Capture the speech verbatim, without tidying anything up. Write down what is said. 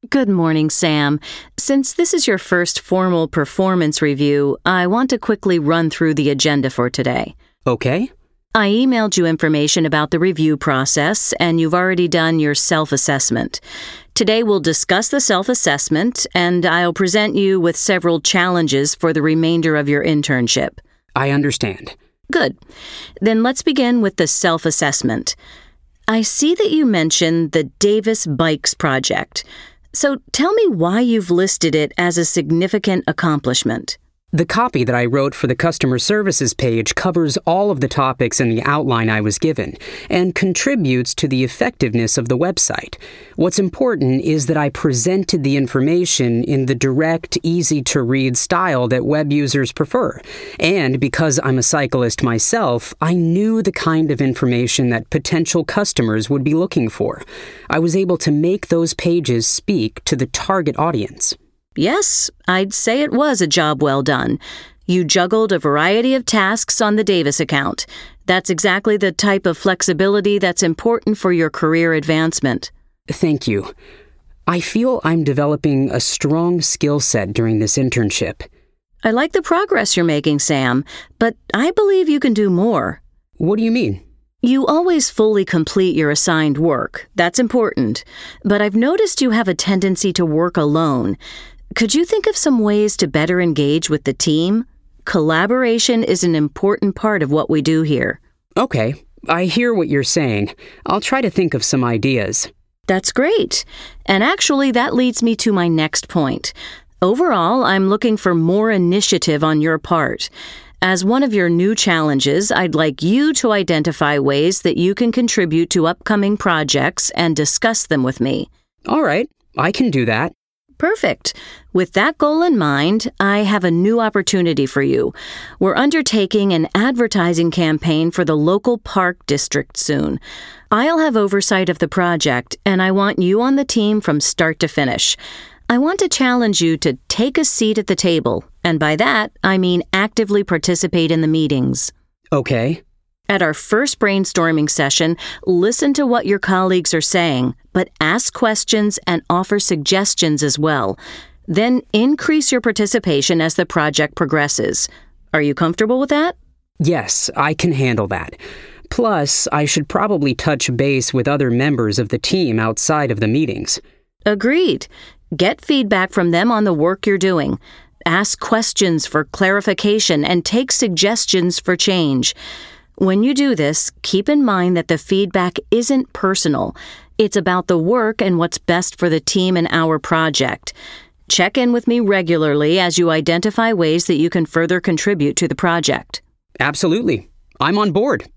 Good morning, Sam. Since this is your first formal performance review, I want to quickly run through the agenda for today. Okay. I emailed you information about the review process, and you've already done your self-assessment. Today we'll discuss the self-assessment, and I'll present you with several challenges for the remainder of your internship. I understand. Good. Then let's begin with the self-assessment. I see that you mentioned the Davis Bikes project. So tell me why you've listed it as a significant accomplishment. The copy that I wrote for the customer services page covers all of the topics in the outline I was given and contributes to the effectiveness of the website. What's important is that I presented the information in the direct, easy-to-read style that web users prefer. And because I'm a cyclist myself, I knew the kind of information that potential customers would be looking for. I was able to make those pages speak to the target audience. Yes, I'd say it was a job well done. You juggled a variety of tasks on the Davis account. That's exactly the type of flexibility that's important for your career advancement. Thank you. I feel I'm developing a strong skill set during this internship. I like the progress you're making, Sam, but I believe you can do more. What do you mean? You always fully complete your assigned work. That's important. But I've noticed you have a tendency to work alone. Could you think of some ways to better engage with the team? Collaboration is an important part of what we do here. Okay, I hear what you're saying. I'll try to think of some ideas. That's great. And actually, that leads me to my next point. Overall, I'm looking for more initiative on your part. As one of your new challenges, I'd like you to identify ways that you can contribute to upcoming projects and discuss them with me. All right, I can do that. Perfect. With that goal in mind, I have a new opportunity for you. We're undertaking an advertising campaign for the local park district soon. I'll have oversight of the project, and I want you on the team from start to finish. I want to challenge you to take a seat at the table, and by that, I mean actively participate in the meetings. Okay. At our first brainstorming session, listen to what your colleagues are saying, but ask questions and offer suggestions as well. Then increase your participation as the project progresses. Are you comfortable with that? Yes, I can handle that. Plus, I should probably touch base with other members of the team outside of the meetings. Agreed. Get feedback from them on the work you're doing. Ask questions for clarification and take suggestions for change. When you do this, keep in mind that the feedback isn't personal. It's about the work and what's best for the team and our project. Check in with me regularly as you identify ways that you can further contribute to the project. Absolutely. I'm on board.